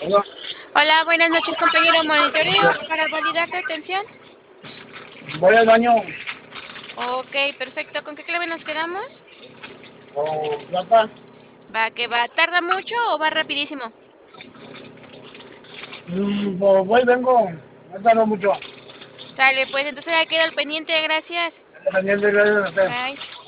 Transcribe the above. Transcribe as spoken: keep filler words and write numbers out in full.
Hola, Hola, buenas noches, compañero. Monitoreo para validar tu atención. voy al baño. Ok, perfecto. ¿Con qué clave nos quedamos? O plata. Va, que va. ¿Tarda mucho o va rapidísimo? Mm, pues voy, vengo. No tardo mucho. Sale, pues entonces ya queda el pendiente. Gracias. También de gracias a usted. Bye.